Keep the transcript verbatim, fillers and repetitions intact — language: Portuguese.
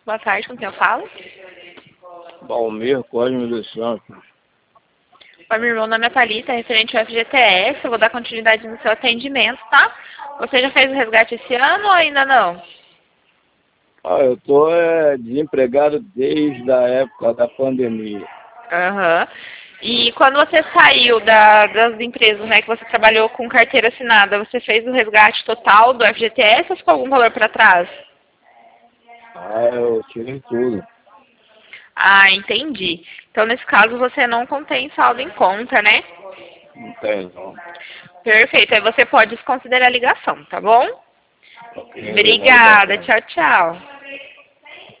Boa tarde, com quem eu falo? Balmir Cosme dos Santos. Oi, meu irmão, meu nome é Thalita, referente ao F G T S. Eu vou dar continuidade no seu atendimento, tá? Você já fez o resgate esse ano ou ainda não? Ah, eu tô é, desempregado desde a época da pandemia. Aham. E quando você saiu da, das empresas, né, que você trabalhou com carteira assinada, você fez o resgate total do F G T S ou ficou algum valor para trás? Ah, eu tirei tudo. Ah, entendi. Então, nesse caso, você não contém saldo em conta, né? Não tem, não. Perfeito. Aí você pode desconsiderar a ligação, tá bom? Ok, Obrigada. obrigado. Tchau, tchau.